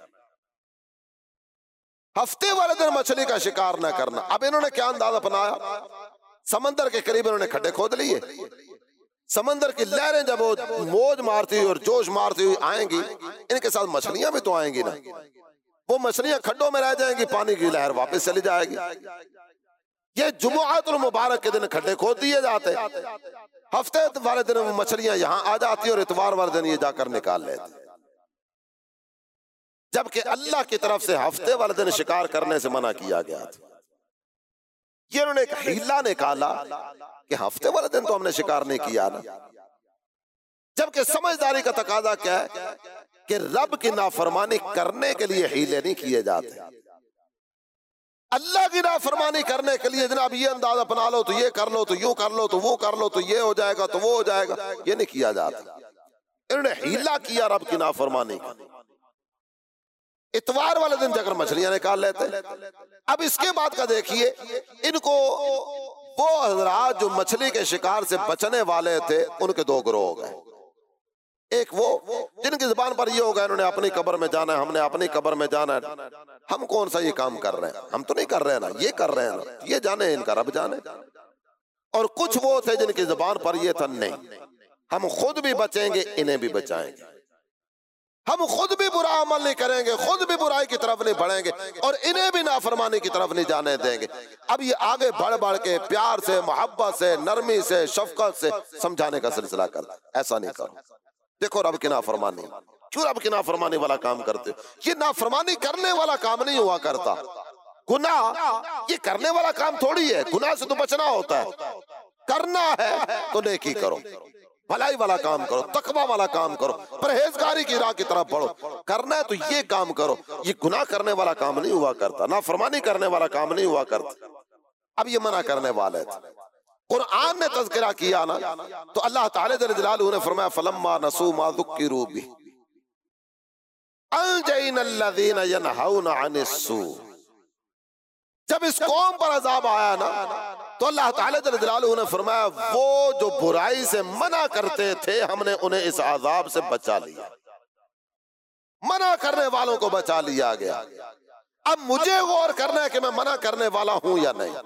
हफ्ते वाले दिन मछली का शिकार ना करना। अब इन्होंने क्या अंदाज अपनाया, समंदर के करीब इन्होंने खड्डे खोद लिए, समंदर की लहरें जब वो मौज मारती हुई और जोश मारती हुई आएंगी, इनके साथ मछलियां भी तो आएंगी ना, वो मछलियां खड्डों में रह जाएंगी, पानी की लहर वापस चली जाएगी। ये जुमुअतुल मुबारक के दिन खड्डे खोद दिए जाते, हफ्ते वाले दिन मछलियां यहां आ जाती और इतवार वाले दिन ये जाकर निकाल लेते, जबकि अल्लाह की तरफ से हफ्ते वाले दिन शिकार करने से मना किया गया था। ये उन्होंने एक हीला निकाला कि हफ्ते वाले दिन तो हमने शिकार नहीं किया ना, जबकि समझदारी का तकाजा क्या है कि रब की नाफरमानी करने के लिए हीले नहीं किए जाते। अल्लाह की नाफरमानी करने के लिए जनाब ये अंदाज अपना लो तो ये कर लो, तो यूं कर लो, तो वो कर लो, तो ये हो जाएगा, तो वो हो जाएगा, ये नहीं किया जाता। इन्होंने हीला किया रब की नाफरमानी का, इतवार वाले दिन जाकर मछलियां निकाल लेते। अब इसके बाद का देखिए, इनको वो हजरात जो मछली के शिकार से बचने वाले थे, उनके दो ग्रोह हो गए। एक वो जिनकी जुबान पर ये होगा इन्होंने अपनी कब्र में जाना है, हमने अपनी कब्र में जाना है, हम कौन सा ये काम कर रहे हैं, हम तो नहीं कर रहे हैं ना, ये कर रहे हैं ना, ये जाने इनका रब जाने। और कुछ वो थे जिनकी जुबान पर ये था, नहीं हम खुद भी बचेंगे, इन्हें भी बचाएंगे, हम खुद भी बुरा अमल नहीं करेंगे, खुद भी बुराई की तरफ नहीं बढ़ेंगे और इन्हें भी नाफरमानी की तरफ नहीं जाने देंगे। अब ये आगे बढ़ बढ़ के प्यार से, मोहब्बत से, नरमी से, शफकत से समझाने का सिलसिला कर, ऐसा नहीं करो, देखो रब की नाफरमानी, क्यों रब की नाफरमानी वाला काम करते हो, ये नाफरमानी करने वाला काम नहीं हुआ करता। गुनाह ये करने वाला काम थोड़ी है, गुनाह से तो बचना होता है, करना है तो नेकी करो, भलाई वाला काम करो, तकवा वाला काम करो, परहेजगारी की राह की तरफ बढ़ो, करना है तो ये काम करो, ये गुनाह करने वाला काम नहीं हुआ करता, नाफरमानी करने वाला काम नहीं हुआ करता। अब ये मना करने वाले थे, कुरान ने तज़किरा किया ना, तो अल्लाह ताला जल्ल जलालहू ने फरमाया फलम्मा नसू मा ज़ुक्किरू बिही अंजयनल्लज़ीना यनहौना अनिस्सू। जब इस कौम पर अज़ाब आया ना, तो अल्लाह ताला जल्ल जलालहू ने फरमाया वो जो बुराई से मना करते थे, हमने उन्हें इस अज़ाब से बचा लिया, मना करने वालों को बचा लिया गया। अब मुझे गौर करना है कि मैं मना करने वाला हूं या नहीं।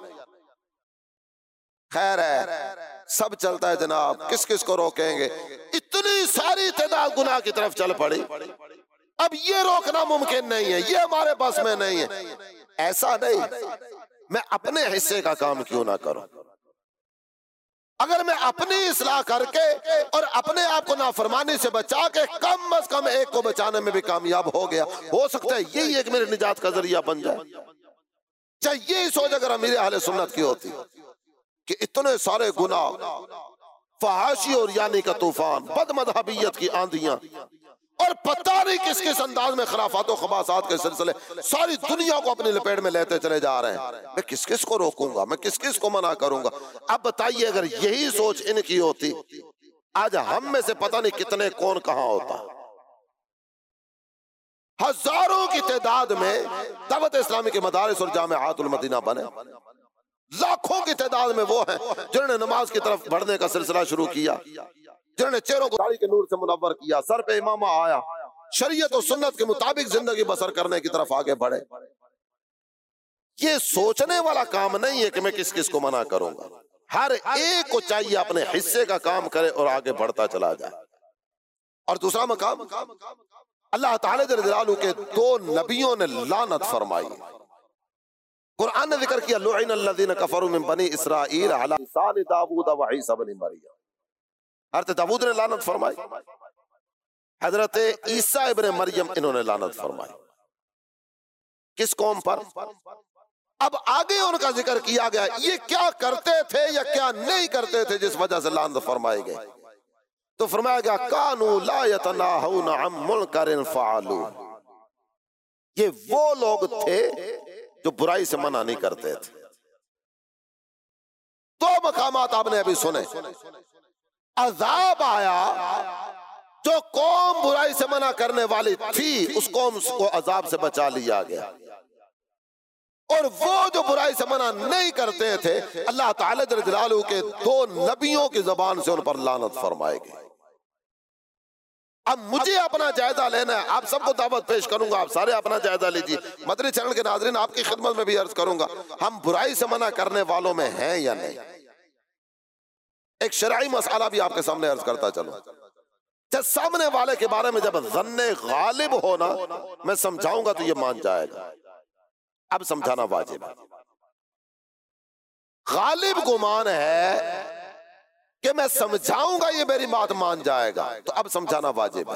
खैर है, सब चलता है जनाब, किस किस को रोकेंगे, इतनी सारी तादाद गुनाह की तरफ चल पड़ी, अब ये रोकना मुमकिन नहीं है, ये हमारे बस में नहीं है। ऐसा नहीं, मैं अपने हिस्से का काम क्यों ना करूं, अगर मैं अपनी इस्लाह करके और अपने आप को नाफरमानी से बचा के कम अज कम एक को बचाने में भी कामयाब हो गया, हो सकता है यही एक मेरे निजात का जरिया बन जाए। चाहे यही सोच अगर अमीर अहले सुन्नत की होती कि इतने सारे गुनाह, फहाशी और यानी का तूफान, बदमज़हबियत की आंधियां और पता नहीं किस किस अंदाज में खराफात और खबासात के सिलसिले सारी दुनिया को अपनी लपेट में लेते चले जा रहे हैं, मैं किस किस को रोकूंगा, मैं किस किस को मना करूंगा। अब बताइए अगर यही सोच इनकी होती आज हम में से पता नहीं कितने कौन कहां होता। हजारों की तादाद में दावत इस्लामी के मदारिस और जामिआतुल मदीना बने। लाखों की तादाद में वो हैं जिन्होंने नमाज की तरफ बढ़ने का सिलसिला शुरू किया, जिन्होंने चेहरों को दाढ़ी के नूर से मुनव्वर किया, सर पे इमामा आया, शरीयत और सुन्नत के मुताबिक जिंदगी बसर करने की तरफ आगे बढ़े। ये सोचने वाला काम नहीं है कि मैं किस किस को मना करूंगा। हर एक को चाहिए अपने हिस्से का काम करे और आगे बढ़ता चला जाए। और दूसरा मकाम, अल्लाह ताला जल्ल जलालहू के दो नबियों ने लानत फरमाई। कुरान ने जिक्र किया लुईन अल्लज़ीना कफरू मिन बनी इसराईल अला लिसान दाऊद व ईसा इब्न मरियम। हज़रत दाऊद ने लानत फरमाई, हजरत ईसा इब्न मरियम इन्होंने लानत फरमाई। किस कौम पर? अब आगे उनका जिक्र किया गया, ये क्या करते थे या क्या नहीं करते थे जिस वजह से लानत फरमाए गए। तो फरमाया गया कानू ला यतनाहूना अन मुनकरिन फअलू, ये वो लोग थे जो बुराई से मना नहीं करते थे। दो मकामात आपने अभी सुने। अजाब आया, जो कौम बुराई से मना करने वाली थी उस कौम को अजाब से बचा लिया गया, और वो जो बुराई से मना नहीं करते थे अल्लाह ताला जल्ल जलालहू के दो नबियों की जबान से उन पर लानत फरमाए गई। अब मुझे अपना जायजा लेना है, आप सबको दावत पेश करूंगा, आप सारे अपना जायजा लीजिए। मदनी चैनल के नाज़रीन, आपकी खिदमत में भी अर्ज करूंगा, हम बुराई से मना करने वालों में हैं या नहीं। एक शरई मसला भी आपके सामने अर्ज करता चलो। जब सामने वाले के बारे में जब ज़न्ने गालिब होना, मैं समझाऊंगा तो ये मान जाएगा। अब समझाना वाजिब है। गालिब गुमान है कि मैं समझाऊंगा ये मेरी बात मान जाएगा, तो अब समझाना वाजिब है।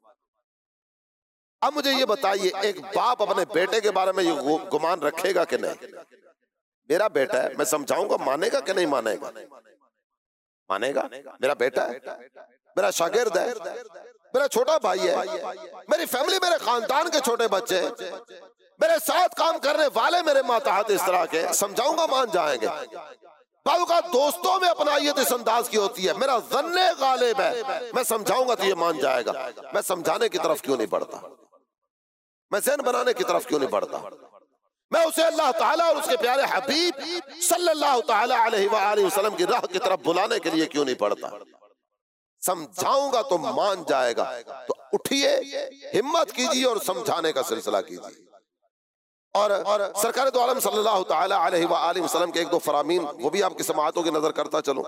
अब मुझे ये बताइए, एक बाप अपने बेटे के बारे में ये गुमान रखेगा कि नहीं? मेरा बेटा है, मैं समझाऊंगा, मानेगा कि नहीं मानेगा? मानेगा। मेरा बेटा है, मेरा शागिर्द है, मेरा छोटा भाई है, मेरी फैमिली, मेरे खानदान के छोटे बच्चे हैं, मेरे साथ काम करने वाले मेरे माताहत इस तरह के, समझाऊंगा मान जाएंगे। बाबू का दोस्तों में अपनाइयत इस अंदाज की होती है, मेरा ज़न्ने गालिब है, मैं समझाऊंगा तो ये मान जाएगा। मैं समझाने की तरफ क्यों नहीं बढ़ता? मैं ज़हन बनाने की तरफ क्यों नहीं बढ़ता? मैं उसे अल्लाह ताला और उसके प्यारे हबीब सल्लल्लाहु ताला अलैहि वसल्लम की राह की तरफ बुलाने के लिए क्यों नहीं बढ़ता? समझाऊंगा तो मान जाएगा। तो उठिए, हिम्मत कीजिए और समझाने का सिलसिला कीजिए। और, और सरकार दो आलम सल्लल्लाहु ताला अलैहि वसल्लम के एक दो फरामीन, वो भी आपकी समाअतों की नजर करता चलो।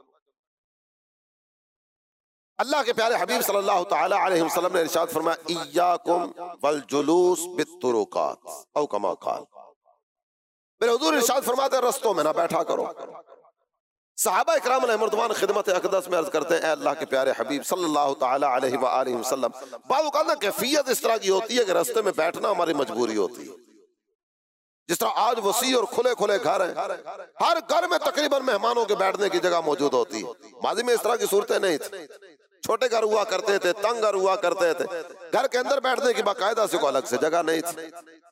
अल्लाह के प्यारे हबीब सल्लल्लाहु ताला अलैहि वसल्लम ने इरशाद फरमाया इय्याकुम वल जुलूस बित्तुरुकात औ कमा क़ाल। मेरे हुजूर इरशाद फरमाते रस्तों में ना बैठा करो। सहाबा इकराम अलैहिर्रहमान खिदमत अक़दस में अर्ज करते हैं अल्लाह के प्यारे हबीब सल्लल्लाहु ताला अलैहि वसल्लम, बाज़ औक़ात ना कैफियत इस तरह की होती है कि रास्ते में बैठना हमारी मजबूरी होती है। जिस तरह आज वसी और खुले खुले घर हैं, हर घर में तकरीबन मेहमानों के बैठने की जगह मौजूद होती है। माजी में इस तरह की सूरतें नहीं थी, छोटे घर हुआ करते थे, तंग घर हुआ करते थे, घर के अंदर बैठने की बाकायदा से कोई अलग से जगह नहीं थी।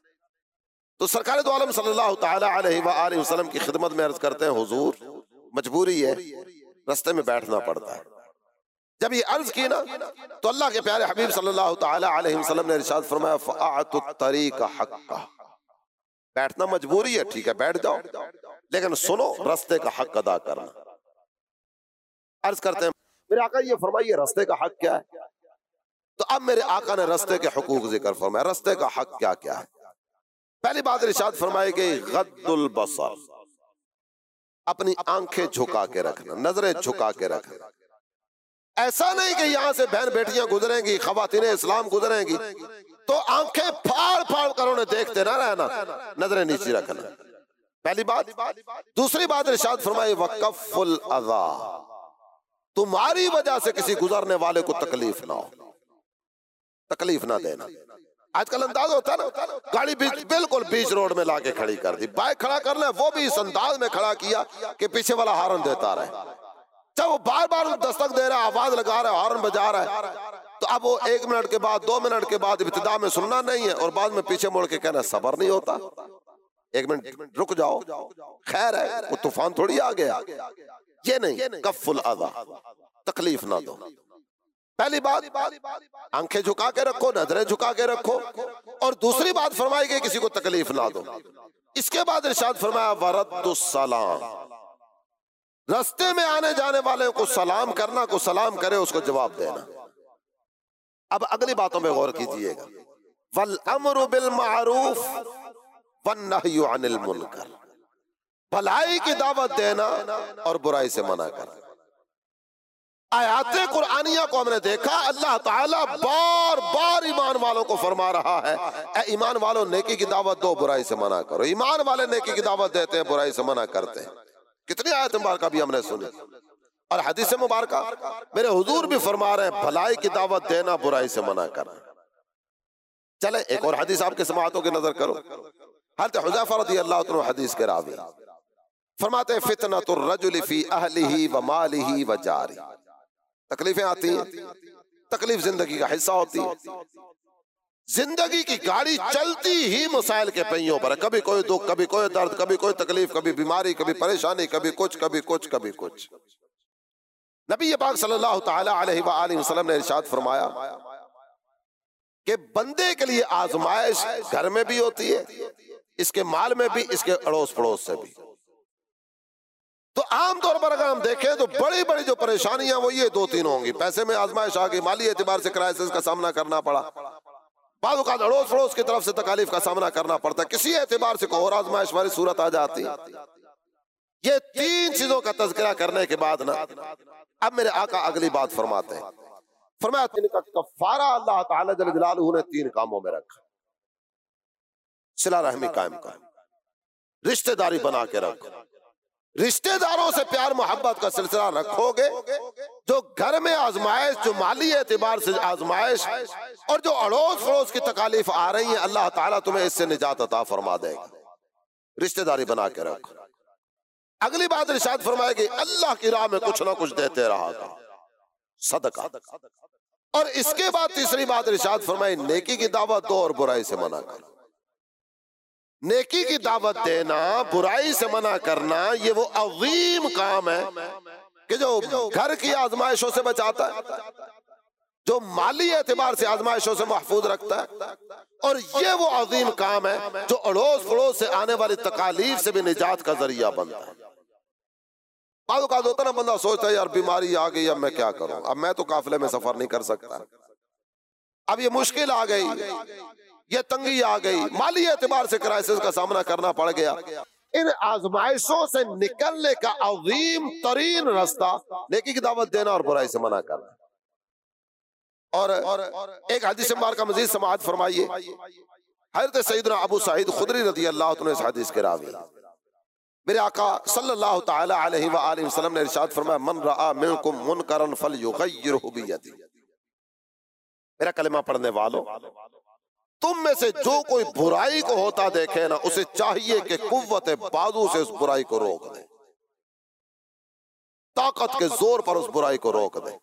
तो सरकार दो आलम सल्लल्लाहु ताला अलैहि वसल्लम की खिदमत में अर्ज करते हैं हुजूर मजबूरी है, रास्ते में बैठना पड़ता है। जब ये अर्ज की ना तो अल्लाह के प्यारे हबीब सल्लल्लाहु ताला अलैहि वसल्लम ने इरशाद फरमाया फ़अअतु तरीक़ हक़्क़ह, बैठना मजबूरी है, ठीक है बैठ जाओ, लेकिन सुनो रास्ते का हक अदा करना। अर्ज करते हैं मेरे आका ये फरमाइए रास्ते का हक क्या है? तो अब मेरे आका ने रास्ते के हुकूक जिक्र फरमाया। रास्ते का हक क्या क्या है? पहली बात इरशाद फरमाई गई गद्दुल बसर, अपनी आंखें झुका के रखना, नजरें झुका के रखना। ऐसा नहीं कि यहां से बहन बेटियां गुजरेंगी, खवातीने इस्लाम गुजरेंगी तो आंखें फाड़ फाड़ कर उन्हें देखते ना रहना, नजरें नीचे रखना, पहली बात। दूसरी बात इरशाद फरमाई वकफ़ुल अज़ा, तुम्हारी वजह से किसी गुजरने वाले को तकलीफ ना हो, तकलीफ ना देना। आजकल अंदाज होता है ना, गाड़ी बीच बिल्कुल बीच रोड में लाके खड़ी कर दी, बाइक खड़ा कर ले वो भी इस अंदाज में खड़ा किया कि पीछे वाला हॉर्न देता रहे। जब वो बार बार दस्तक दे रहा है, आवाज लगा रहा है, हॉर्न बजा रहा है, तो अब वो एक मिनट के बाद, दो मिनट के बाद इब्तिदा में सुनना नहीं है और बाद में पीछे मुड़ के कहना सबर नहीं होता, एक मिनट रुक जाओ, खैर है वो तूफान थोड़ी आ गया। ये नहीं, कफ़ुल अज़ा, तकलीफ ना दो। पहली बात, आंखें झुका के रखो, नजरें झुका के रखो। और दूसरी बात फरमाई कि किसी को तकलीफ ना दो। इसके बाद इरशाद फरमाया वरद्दुस सलाम, रास्ते में आने जाने वाले को सलाम करना, को सलाम करे उसको जवाब देना। अब अगली बातों में गौर कीजिएगा। वल अम्रु बिल मारूफ वन नह्यु अनिल मुनकर, भलाई की दावत देना और बुराई से मना करना। आयाते कुरानिया को हमने देखा, अल्लाह ताला बार बार ईमान वालों को फरमा रहा है, ए ईमान वालों नेकी की दावत दो, बुराई से मना करो। ईमान वाले नेकी की दावत देते हैं, बुराई से मना करते हैं। कितनी आयत मुबारक भी हमने सुनी। और हदीस मुबारक मेरे हुजूर भी फरमा रहे हैं, भलाई की दावत देना, बुराई से मना करना। चले एक और हदीस आपके समातों की नजर करो। हज़रत हुज़ैफा रज़ियल्लाहु अन्हु हदीस के रावी फरमाते हैं, फितनतुर रजुल फी अहलिही व मालिही व जारी। तकलीफें आती हैं, तकलीफ जिंदगी का हिस्सा होती है। जिंदगी की गाड़ी चलती ही मसाइल के पहियों पर, कभी कोई दुख, कभी कोई दर्द, कभी कोई तकलीफ, कभी बीमारी, कभी परेशानी, कभी कुछ कभी कुछ कभी कुछ। नबी पाक सल्लल्लाहु तआला अलैहि व आलिहि वसल्लम ने इरशाद फरमाया कि बंदे के लिए आजमाइश घर में भी होती है, इसके माल में भी, इसके अड़ोस पड़ोस से भी। तो आमतौर पर अगर हम देखें तो बड़ी बड़ी जो परेशानियां वो ये दो तीन होंगी। पैसे में आजमाइश आ गई, माली एतबार से क्राइसिस का सामना करना पड़ा, बाज़ औक़ात अड़ोस पड़ोस की तरफ से तकालीफ का सामना करना पड़ता है, किसी एतबार से कोई और आजमाइश वाली सूरत आ जाती है। ये तीन चीजों का तज़किरा करने के बाद ना, अब मेरे आका अगली बात फरमाते हैं। फरमाया इनका कफ़ारा अल्लाह ताला जल्ल जलालहू ने तीन कामों में रखा। सिला रहमी कायम कर, रिश्तेदारी बना के रखो। रिश्तेदारों से प्यार मोहब्बत का सिलसिला रखोगे, जो घर में आजमाइश, जो माली एतबार से आजमाइश और जो अड़ोस पड़ोस की तकालीफ आ रही है, अल्लाह ताला तुम्हें इससे निजात अता फरमा देगा। रिश्तेदारी बना के रखो। अगली बात इरशाद फरमाएगी, अल्लाह की राह में कुछ ना कुछ देते रहा करो, सदका। और इसके बाद तीसरी बात इरशाद फरमाई, नेकी की दावत दो और बुराई से मना करो। नेकी की दावत देना, बुराई से मना करना, ये वो अजीम काम है कि जो घर की आजमाइशों से बचाता है, जो माली एतबार से आजमाइशों से महफूज रखता है, और ये वो अजीम काम है जो अड़ोस पड़ोस से आने वाली तकालीफ से भी निजात का जरिया बनता है। बाज़ औक़ात होता ना, बंदा सोचता है यार बीमारी आ गई, अब मैं क्या करूं, अब मैं तो काफिले में सफर नहीं कर सकता, अब ये मुश्किल आ गई, ये तंगी आ गई, माली एतबार से क्राइसिस का सामना करना पड़ गया। इन आजमाइशों से निकलने का अजीम तरीन रास्ता नेकी की दावत देना और बुराई से मना करना। और एक हदीस मुबारक का मजीद समाअत फरमाइए। हज़रत सैयदना अबू सईद खुदरी रज़ियल्लाहु अन्हु इस हदीस के रावी, मेरे आका सल्लल्लाहु तआला अलैहि व आलिहि वसल्लम ने इरशाद फरमाया, मन रआ मिनकुम मुनकरन फलयुगय्यिरहु बियदिही। मेरा कलमा पढ़ने वालों, तुम में से जो कोई बुराई को होता देखे ना, उसे चाहिए कि कुव्वत बाजू से उस बुराई को रोक दे, ताकत के जोर पर उस बुराई को रोक दे।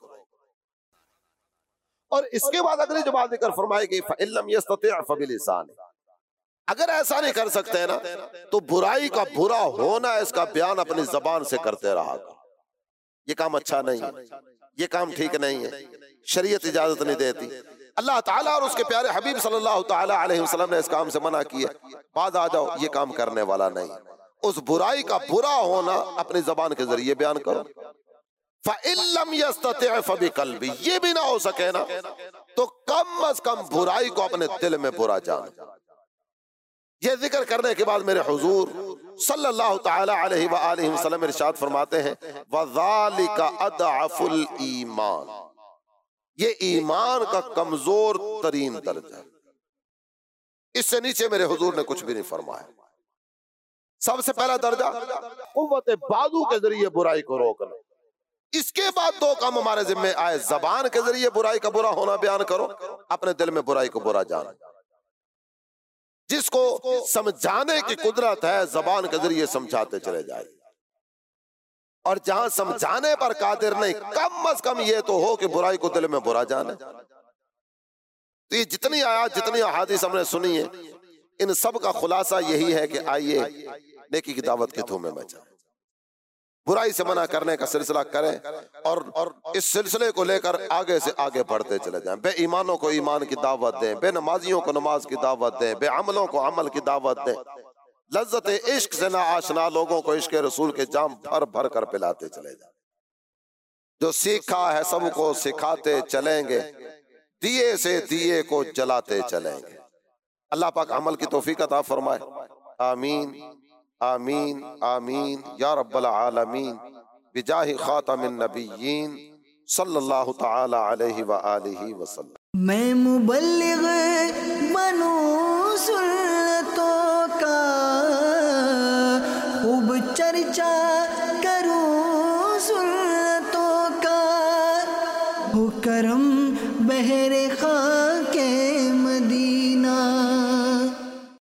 और इसके बाद अगली जो बात जिक्र फरमाएगी, फ़इल्लम यस्तति' फ़बिलिसानिही, अगर ऐसा नहीं कर सकते ना तो बुराई का बुरा होना, इसका बयान अपनी जबान से करते रहा। ये काम अच्छा नहीं है, ये काम ठीक नहीं है, शरीयत इजाजत नहीं देती। अल्लाह ताला और उसके प्यारे हबीब सल्लल्लाहु ताला अलैहि वसल्लम ने इस काम से मना किया। बाद आ जाओ, ये काम करने वाला नहीं। उस बुराई का बुरा होना अपनी जबान के जरिए बयान करो। फ़इल्लम यस्तति' फ़बिक़ल्बी, ये भी ना हो सके ना तो कम अज कम बुराई को अपने दिल में बुरा जानो। ये जिक्र करने के बाद मेरे हुजूर सल्लल्लाहु ताला अलैहि व आलिहि वसल्लम इरशाद फरमाते हैं, वज़ालिका अदअफुल ईमान, ये ईमान का कमजोर तरीन दर्जा। इससे नीचे मेरे हुजूर ने कुछ भी नहीं फरमाया। सबसे पहला दर्जा कुव्वत बाजू के जरिए बुराई को रोकना। इसके बाद दो काम हमारे जिम्मे आए, जबान के जरिए बुराई का बुरा होना बयान करो, अपने दिल में बुराई को बुरा जाना। जिसको समझाने की कुदरत है, जबान के जरिए समझाते चले जाए। और जहां समझाने पर कादिर नहीं, कम अज कम ये तो हो कि बुराई को दिल में बुरा जाने। तो ये जितनी आयत, जितनी अहादीस हमने सुनी है, इन सब का खुलासा यही है कि आइए नेकी की दावत के धूम में मचा। बुराई से मना करने का सिलसिला करें और और इस सिलसिले को लेकर आगे से आगे बढ़ते चले जाएं। बेईमानों को ईमान की दावत दें, बेनमाजियों को नमाज की दावत दें, बेअमलों को अमल की दावत दें। लज्जत इश्क से ना आशना लोगों को इश्क रसूल के जाम भर भर कर पिलाते चले जाएं। जो सीखा है सबको सिखाते चलेंगे, दिए से दिए को जलाते चलेंगे। अल्लाह पाक अमल की तौफीक अता फरमाए। आमीन आमीन आमीन या रब्बल आलमीन बिजाहि खातमिन नबिय्यीन सल्लल्लाहु तआला अलैहि व आलिहि वसल्लम। मैं मुबल्लिग बनूं सुन्नतों का, खूब चर्चा